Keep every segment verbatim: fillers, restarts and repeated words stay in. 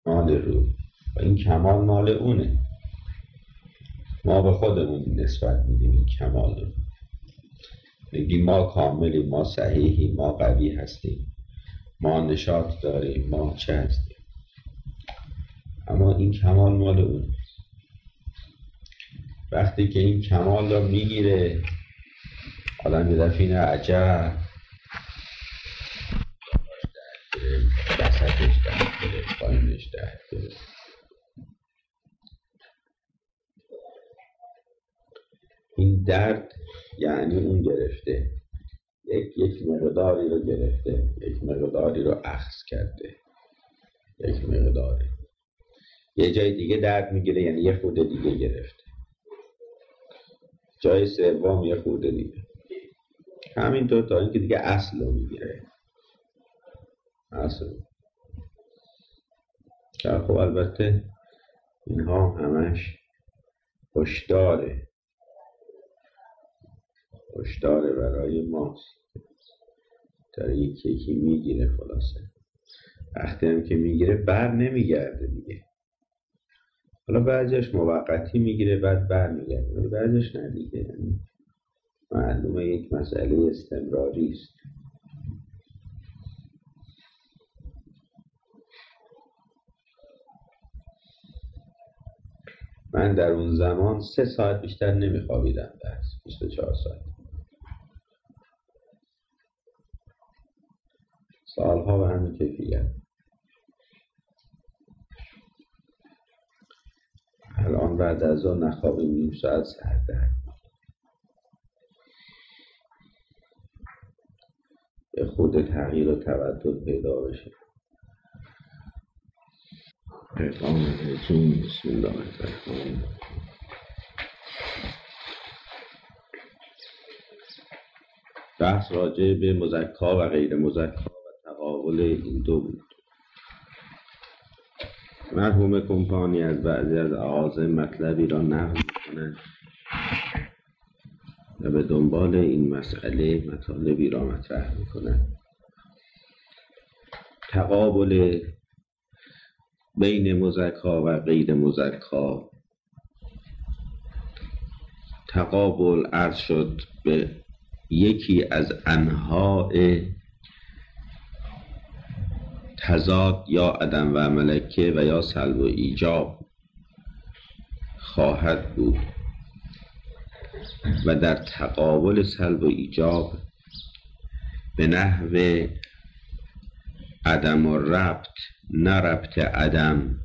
مال روح و این کمال مال اونه. ما به خودمون نسبت میدیم این کمال رو، میگیم ما کاملیم، ما صحیحیم، ما قوی هستیم، ما نشاط داریم، ما چه هستیم. اما این کمال مال اونه. وقتی که این کمال رو میگیره آدم یه دفعه اینه عجب وسطش درد گرفت، پایینش درد گرفت. این درد یعنی اون گرفته، یک یک مقداری رو گرفته، یک مقداری رو اخذ کرده، یک مقداری یه جای دیگه درد میگیره، یعنی یه خورده دیگه گرفته، جای سوم یه خورده دیگه، همینطور تا اینکه دیگه اصل رو میگیره. اصل که خب البته اینها همش هشداره، هشداره برای ماست. در یکی یکی میگیره، خلاصه وقتی هم که میگیره بر نمیگرده دیگه. حالا بعضیش موقتی میگیره بعد بر میگرده، بعضیش نه دیگه. یعنی معلومه یک مسئله استمراری است. من در اون زمان سه ساعت بیشتر نمیخوابیدم، درس بیست و چهار ساعت. سالها به همین کیفیت. الان بعد از اون نخوابیم نیم ساعت سر درد، به خود تغییر و تبدل پیدا بشه. پیغام الهیتون. بسم الله الرحمن الرحیم. بحث راجع به مزکا و غیر مزکا و تقابل این دو بود. مرحوم کمپانی از بعضی از اعاظم مطلبی را نقل می‌کنند و به دنبال این مسئله مطالبی را مطرح می‌کنند. تقابل بین مزکا و غیر مزکا، تقابل عرض شد به یکی از انواع تضاد یا عدم و ملکه و یا سلب و ایجاب خواهد بود و در تقابل سلب و ایجاب به نحو عدم و ربط، نه ربط عدم،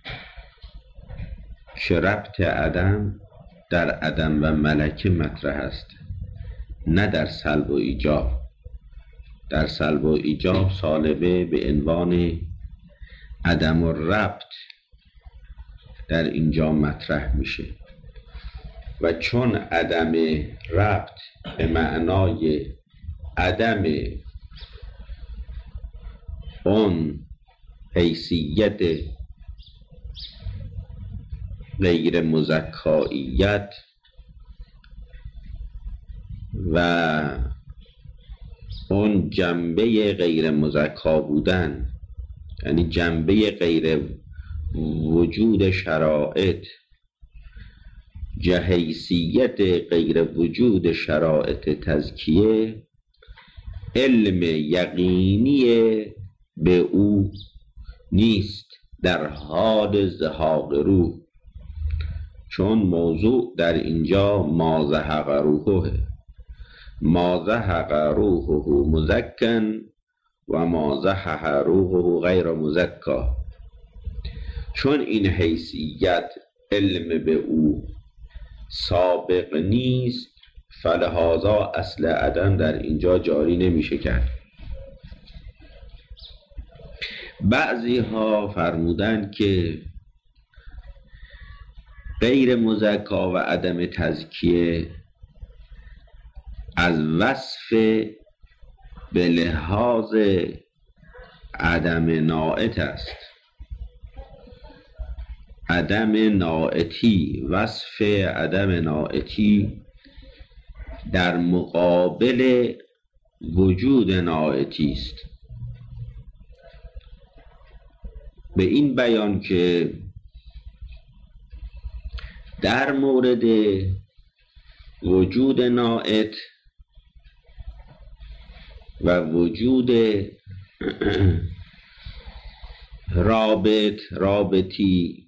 که ربط عدم در عدم و ملکه مطرح است، نه در سلب و ایجاب. در سلب و ایجاب سالبه به عنوان عدم و ربط در اینجا مطرح میشه و چون عدم ربط به معنای عدم اون حیثیت غیر مزکاییت و اون جنبه غیر مزکا بودن، یعنی جنبه غیر وجود شرائط، جهیثیت غیر وجود شرائط تزکیه، علم یقینی به او نیست در حال زهاق روح، چون موضوع در اینجا ما زهق روحه، ما زهق روحه مزکن و ما زهق روحه غیر مزکا. چون این حیثیت علم به او سابق نیست، فلهذا اصل عدم در اینجا جاری نمیشه کرد. بعضی ها فرمودند که غیر مزکا و عدم تزکیه از وصف به لحاظ عدم ناعت است. عدم ناعتی، وصف عدم ناعتی در مقابل وجود ناعتی است. به این بیان که در مورد وجود ناعت و وجود رابط رابطی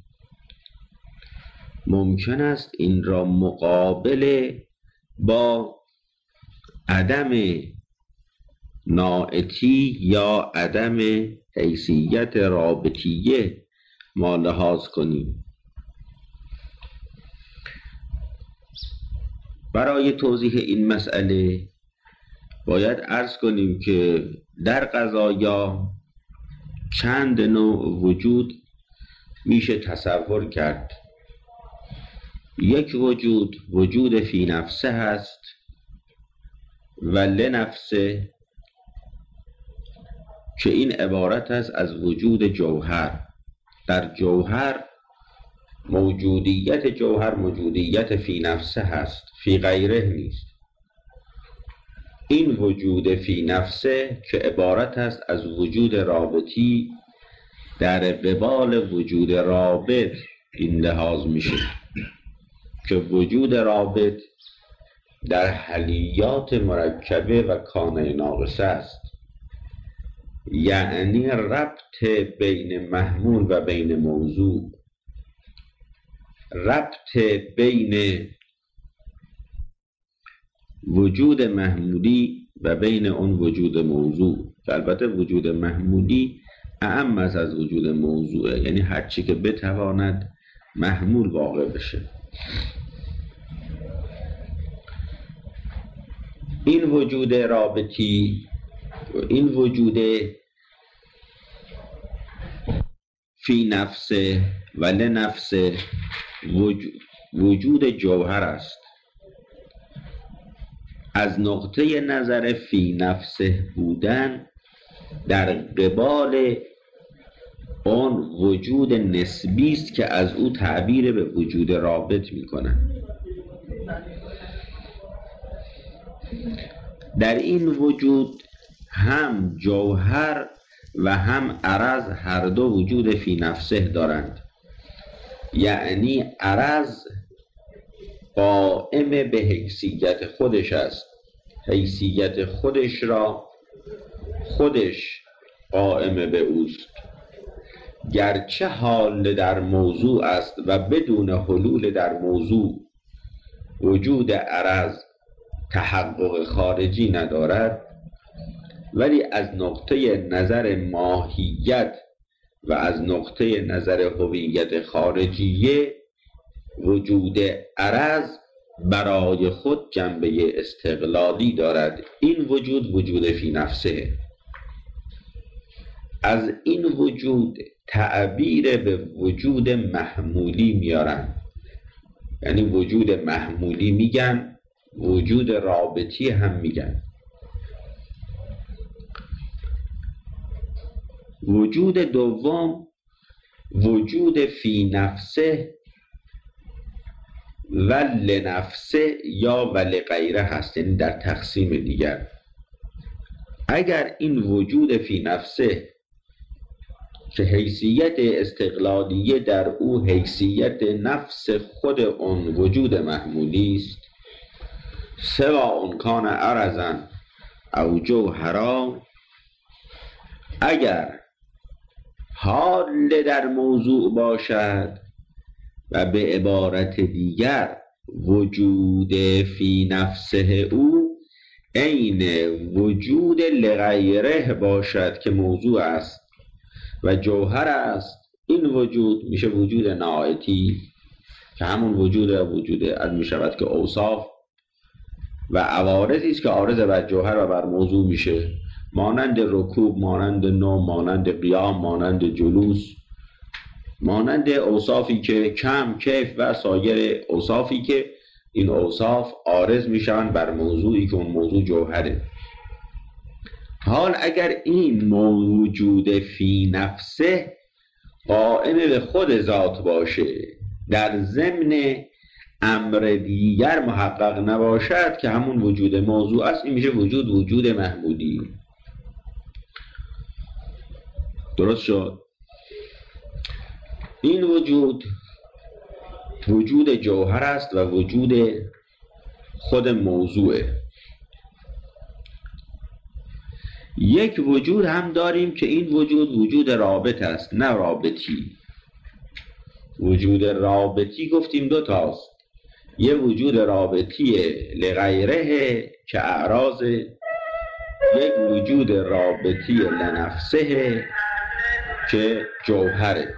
ممکن است این را مقابله با عدم ناعتی یا عدم حیثیت رابطیه ما لحاظ کنیم. برای توضیح این مسئله باید عرض کنیم که در قضایا چند نوع وجود میشه تصور کرد. یک وجود وجود فی نفسه هست و لنفسه، که این عبارت است از وجود جوهر. در جوهر موجودیت جوهر موجودیت فی نفسه هست، فی غیره نیست. این وجود فی نفسه که عبارت است از وجود رابطی در قبال وجود رابط این لحاظ میشه که وجود رابط در حلیات مرکبه و کانه ناقصه است، یعنی ربط بین محمول و بین موضوع، ربط بین وجود محمولی و بین اون وجود موضوع. البته وجود محمولی اعم است از وجود موضوعه، یعنی هر چی که بتواند محمول واقع بشه. این وجود رابطی و این وجود فی نفسه و لنفسه وجود, وجود جوهر است. از نقطه نظر فی نفسه بودن در قبال اون وجود نسبی است که از او تعبیر به وجود رابط میکنن. در این وجود هم جوهر و هم عرض هر دو وجود فی نفسه دارند، یعنی عرض قائم به حیثیت خودش است، حیثیت خودش را خودش قائم به اوست، گرچه حال در موضوع است و بدون حلول در موضوع وجود عرض تحقق خارجی ندارد، ولی از نقطه نظر ماهیت و از نقطه نظر هویت خارجیه وجود عرض برای خود جنبه استقلالی دارد. این وجود وجود فی نفسه. از این وجود تعبیر به وجود محمولی میارن، یعنی وجود محمولی میگن، وجود رابطی هم میگن. وجود دوم وجود فی نفسه و لنفسه یا و لغیره هست، یعنی در تقسیم دیگر. اگر این وجود فی نفسه که حیثیت استقلالیه در او حیثیت نفس خود اون وجود محمولی است، سوا اون کان عرضن او جوهرا، اگر حال در موضوع باشد و به عبارت دیگر وجود فی نفسه او عین وجود لغیره باشد که موضوع است و جوهر است، این وجود میشه وجود ناعتی که همون وجود وجود از میشود که اوصاف و عوارضی است که عارض بر جوهر و بر موضوع میشه، مانند رکوب، مانند نوم، مانند قیام، مانند جلوس، مانند اوصافی که کم، کیف و سایر اوصافی که این اوصاف عارض میشوند بر موضوعی که اون موضوع جوهره. حال اگر این موجود فی نفسه قائم به خود ذات باشه، در ضمن امر دیگر محقق نباشد که همون وجود موضوع است، این میشه وجود وجود محمودی. درست شد؟ این وجود وجود جوهر است و وجود خود موضوعه. یک وجود هم داریم که این وجود وجود رابط است، نه رابطی. وجود رابطی گفتیم دو تاست، یه وجود رابطی لغیره که اعراض، یک وجود رابطی لنفسه که جوهره.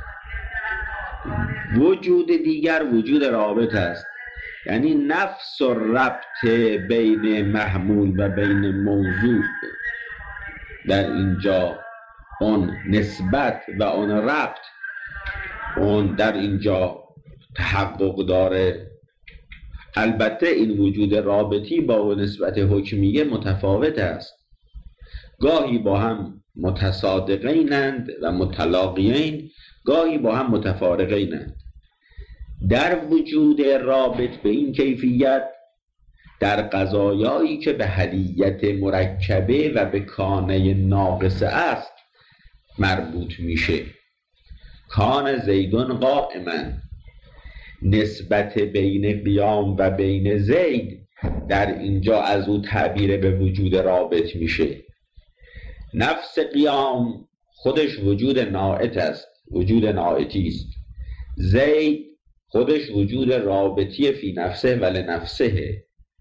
وجود دیگر وجود رابط است، یعنی نفس و ربط بین محمول و بین موضوع در اینجا، اون نسبت و اون ربط اون در اینجا تحقق داره. البته این وجود رابطی با نسبت حکمیه متفاوت است، گاهی با هم متصادقینند و متلاقیین، گاهی با هم متفارقینند. در وجود رابط به این کیفیت در قضایایی که به حلیت مرکبه و به کانه ناقصه است مربوط میشه. کان زیدون قائما، نسبت بین قیام و بین زید در اینجا از او تعبیر به وجود رابط میشه. نفس قیام خودش وجود ناعت است، وجود ناعتی است. زید خودش وجود رابطی فی نفسه و لنفسه.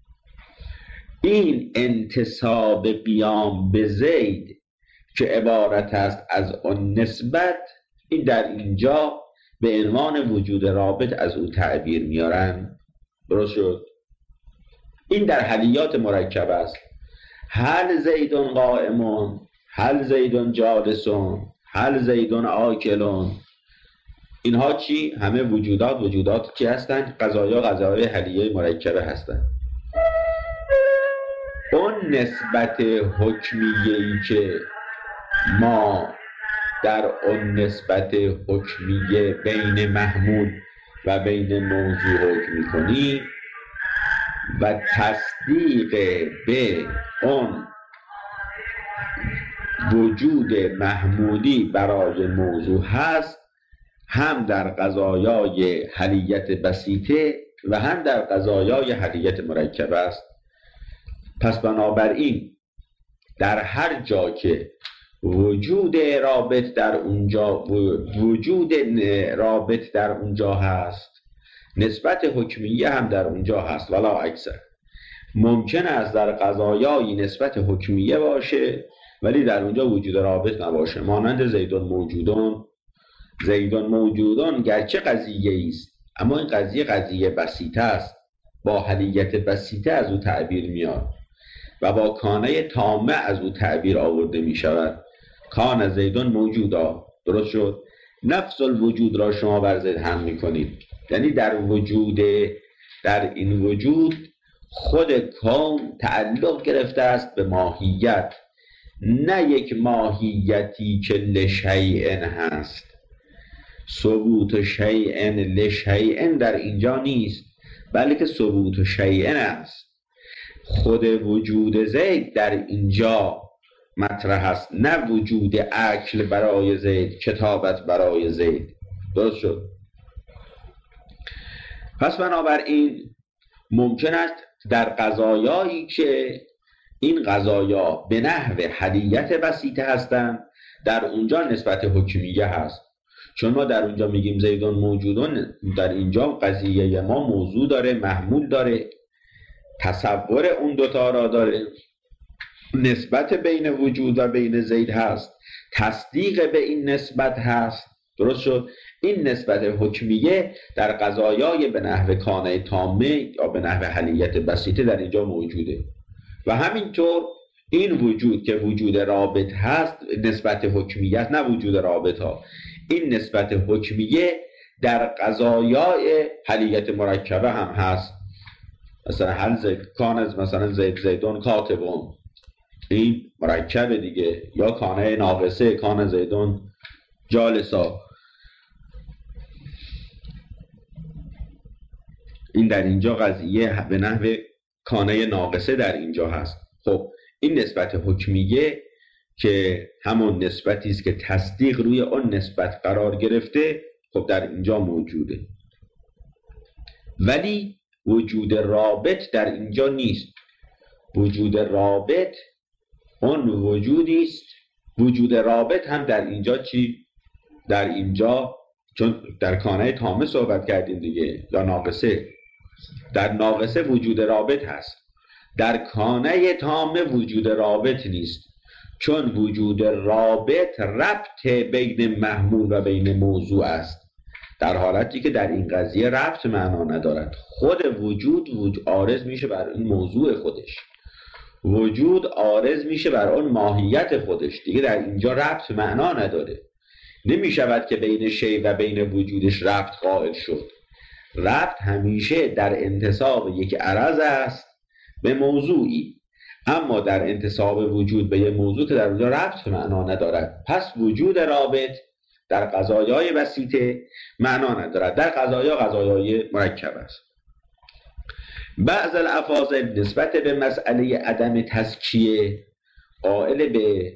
این انتساب قیام به زید که عبارت است از آن نسبت، این در اینجا به عنوان وجود رابط از او تعبیر میارن. درست شد؟ این در حلیات مرکب است. هل زیدون قائمون، هل زیدون جالسون، هل زیدون آکلون، اینها چی؟ همه وجودات وجودات چی هستند؟ قضایا قضایای حلیه مرکبه هستند. اون نسبت حکمیه‌ای که ما در اون نسبت حکمیه بین محمول و بین موضوع حکم می‌کنیم و تصدیق به اون وجود محمولی برای موضوع هست، هم در قضایای حلیت بسیطه و هم در قضایای حلیت مرکبه است. پس بنابراین در هر جا که وجود رابط در اونجا وجود رابط در اونجا هست، نسبت حکمیه هم در اونجا هست ولا اکثر. ممکن است در قضایایی نسبت حکمیه باشه ولی در اونجا وجود رابط نباشه، مانند زیدون موجودون. زیدون موجودون گرچه قضیه است اما این قضیه قضیه بسیطه است، با حلیت بسیطه از او تعبیر میاد و با کانه تامه از او تعبیر آورده می شود. کان زیدون موجودا. درست شد؟ نفس الوجود را شما بر زید هم می کنید، یعنی در وجود در این وجود خود کون تعلق گرفته است به ماهیت، نه یک ماهیتی که لشیئن هست. ثبوت شیئن لشیئن در اینجا نیست، بلکه ثبوت شیئن است. خود وجود زید در اینجا مطرح است، نه وجود عقل برای زید، کتابت برای زید. درست شد؟ پس بنابراین ممکن است در قضایایی که این قضایا به نحو حلیت بسیطه هستند در اونجا نسبت حکمیه هست. چون ما در اونجا میگیم زیدون موجودون، در اینجا قضیه ما موضوع داره، محمول داره، تصور اون دوتا را داره، نسبت بین وجود و بین زید هست، تصدیق به این نسبت هست. درست شد؟ این نسبت حکمیه در قضایای به نحو کانه تامه یا به نحو حلیت بسیطه در اینجا موجوده. و همینطور این وجود که وجود رابط هست نسبت حکمیه است، نه وجود رابط ها. این نسبت حکمیه در قضایای حلیت مرکبه هم هست. مثلا هل زید کان، مثلا زید زیدون کاتبون، این مرکب دیگه. یا کانه ناقصه کان زیدون جالسا، این در اینجا قضیه به نحو کانه ناقصه در اینجا هست. خب این نسبت حکمیه که همون نسبتی است که تصدیق روی اون نسبت قرار گرفته، خب در اینجا موجوده، ولی وجود رابط در اینجا نیست. وجود رابط اون وجودی است، وجود رابط هم در اینجا چی؟ در اینجا، چون در کانه تامه صحبت کردیم دیگه، یا ناقصه، در ناقصه وجود رابط هست، در کانه تامه وجود رابط نیست، چون وجود رابط ربط بین محمول و بین موضوع است، در حالتی که در این قضیه ربط معنا ندارد. خود وجود وجود عارض میشه بر این موضوع خودش، وجود عارض میشه بر اون ماهیت خودش، دیگه در اینجا ربط معنا نداره. نمی شود که بین شی و بین وجودش ربط قائل شد. ربط همیشه در انتساب یک عرض است به موضوعی، اما در انتساب وجود به یک موضوع که در اونجا ربط معنا ندارد. پس وجود رابط در قضایای بسیطه معنا ندارد، در قضایا قضایای مرکب است. بعض الافاضل نسبت به مسئله عدم تزکیه قائل به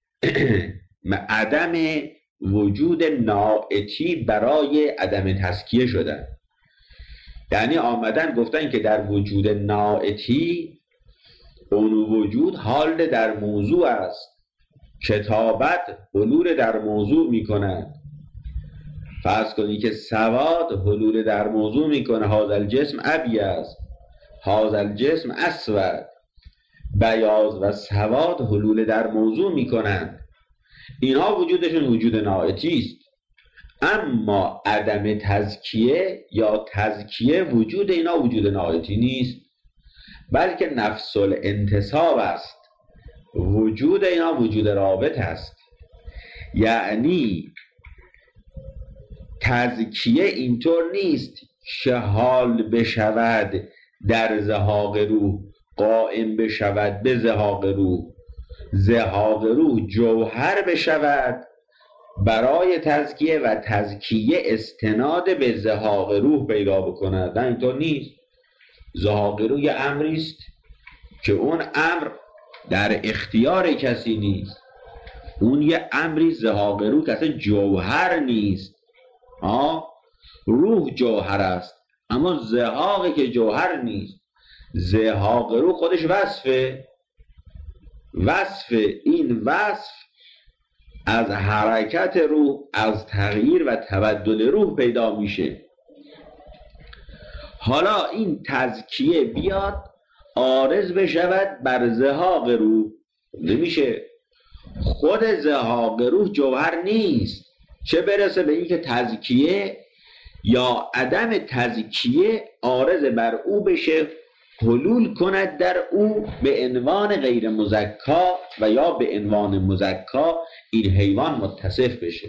عدم وجود ناعتی برای عدم تزکیه شدن، یعنی آمدن گفتن که در وجود ناعتی اون وجود حال در موضوع است، کتابت حلول در موضوع میکنند. فرض کنی که سواد حلول در موضوع میکنه، هذا الجسم ابیض، هذا الجسم اسود. بیاض و سواد حلول در موضوع میکنند، اینها وجودشون وجود ناعتی است. اما عدم تزکیه یا تزکیه وجود اینا وجود ناعتی نیست، بلکه نفس الانتصاب است. وجود اینا وجود رابط است. یعنی تزکیه اینطور نیست که حال بشود در زهاق روح، قائم بشود به زهاق روح، زهاق روح جوهر بشود برای تزکیه و تزکیه استناد به زهاق روح پیدا بکند. نه، اینطور نیست. زهاق روح یه امری است که اون امر در اختیار کسی نیست، اون یه امری زهاق روح که اصلا جوهر نیست. آه روح جوهر است، اما زهاقی که جوهر نیست. زهاق روح خودش وصفه، وصف این وصف از حرکت روح، از تغییر و تبدل روح پیدا میشه. حالا این تزکیه بیاد عارض بشود بر زهاق روح، نمیشه. خود زهاق روح جوهر نیست، چه برسه به این که تزکیه یا عدم تزکیه عارض بر او بشه، حلول کند در او به عنوان غیر مزکا و یا به عنوان مزکا این حیوان متصف بشه.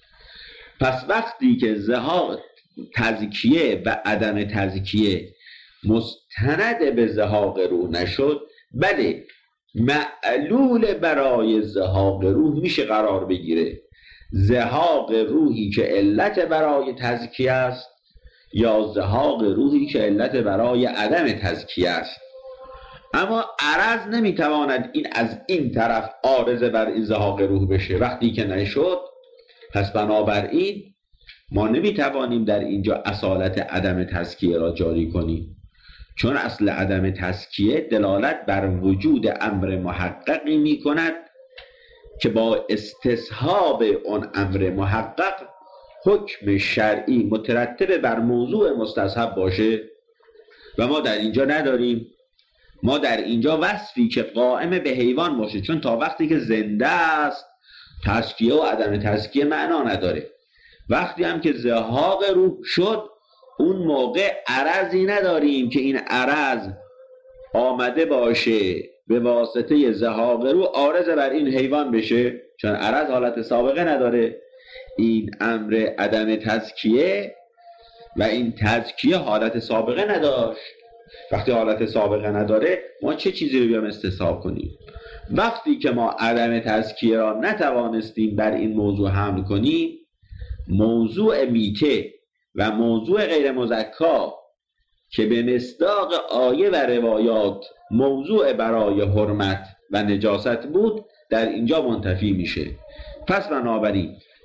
پس وقتی که زهاق تزکیه و عدم تزکیه مستند به زهاق روح نشد، بله معلول برای زهاق روح میشه قرار بگیره. زهاق روحی که علت برای تزکیه است یا زهاق روحی که علت برای عدم تزکیه است. اما عرض نمیتواند این از این طرف عارض بر این زهاق روح بشه. وقتی که نشد، پس بنابراین ما نمیتوانیم در اینجا اصالت عدم تزکیه را جاری کنیم، چون اصل عدم تزکیه دلالت بر وجود امر محققی میکند که با استصحاب اون امر محقق حکم شرعی مترتب بر موضوع مستصحب باشه و ما در اینجا نداریم. ما در اینجا وصفی که قائم به حیوان باشه، چون تا وقتی که زنده است تزکیه و عدم تزکیه معنا نداره. وقتی هم که زهاق روح شد، اون موقع عرضی نداریم که این عرض آمده باشه به واسطه زهاق روح عارض بر این حیوان بشه، چون عرض حالت سابقه نداره. این امر عدم تزکیه و این تزکیه حالت سابقه نداشت. وقتی حالت سابقه نداره، ما چه چیزی رو بیام استصحاب کنیم؟ وقتی که ما عدم تزکیه را نتوانستیم بر این موضوع حمل کنیم، موضوع میته و موضوع غیر مزکا که به مصداق آیه و روایات موضوع برای حرمت و نجاست بود، در اینجا منتفی میشه. پس بنابراین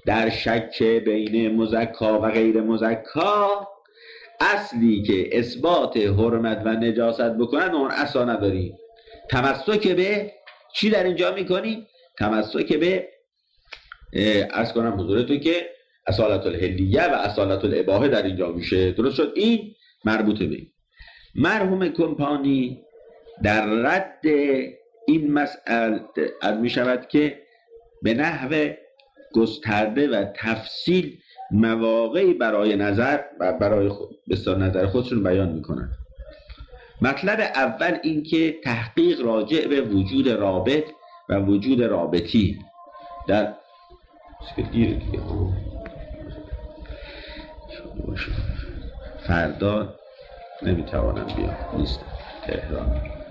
در شک بین مزکا و غیر مزکا اصلی که اثبات حرمت و نجاست بکنن اون اصلا نداریم. تمسک به چی در اینجا میکنیم؟ تمسک به عرض کنم حضورتون که اصالت الحلیه و اصالت الاباحه در اینجا میشه. درست شد؟ این مربوطه به مرحوم کمپانی در رد این مسئله از می شود که به نحو گسترده و تفصیل مواقعی برای نظر و برای خود بسیار نظر خودشون بیان میکنن. مطلب اول این که تحقیق راجع به وجود رابط و وجود رابطی در فردا نمیتوانم بیام، نیستم تهران.